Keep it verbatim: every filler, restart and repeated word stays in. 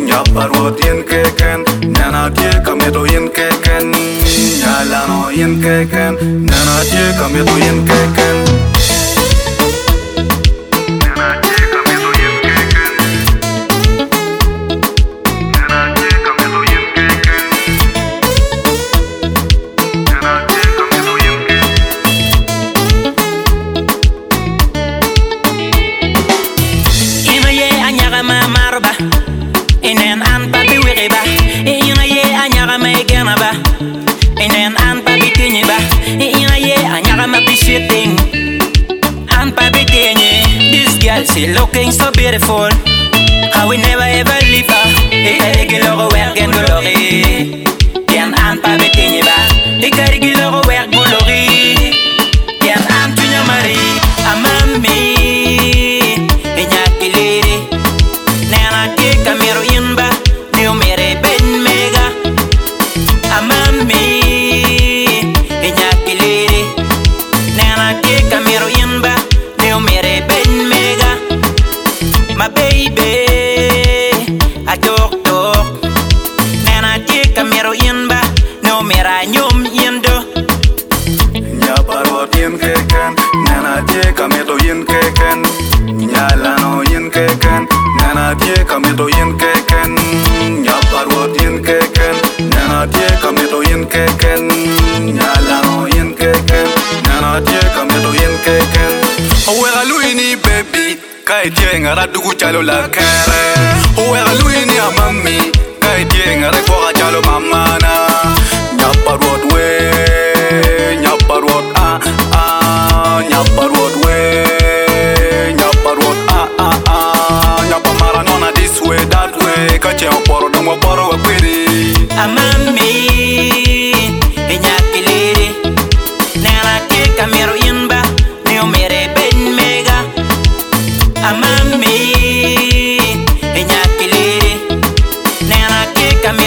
Nyaparwot yen keken, nana tie kameto yen keken. Nyalano yen keken, nana tie kameto yen keken. Inen an papi wiriba, ina ye anyaga megena ba. Inen an papi tinye ba, ina ye anyaga mapi shitting. An papi tinye, this girl she looking so beautiful. How we never ever leave her. Ikarigi logo werk en glory. Yen an papi tinye ba, ikarigi logo werk glory. Yen an tunya mari, amami. Inyaki lady, nana ke kamero yinba, neo mere ben mega. Amami, inyaki lady, nana ke kamero yinba, neo mere ben mega. My baby, a dog dog, nana ke kamero yinba, neo mera nyom yindo. Nyaparwot yen keken, nana tie kameto yen keken. Nyalano yen keken, nana tie kameto yen keken. Nyaparwot yen keken, nana tie kameto yen keken. Nyalano yen keken, nana tie kameto yen keken. Owera luini baby, kai tie ngara dugu chalo la kere. Owera luini amami, kai tie ngara kwa chalo mamana. Nyaparwot we, nyaparwot ah ah, nyaparwot we. This way, that way, catch your poro, don't want poro, a pretty. Amami, inyaki lady, nana ke kamero yinba, neo mere ben mega. Amami, inyaki lady, nana ke kamero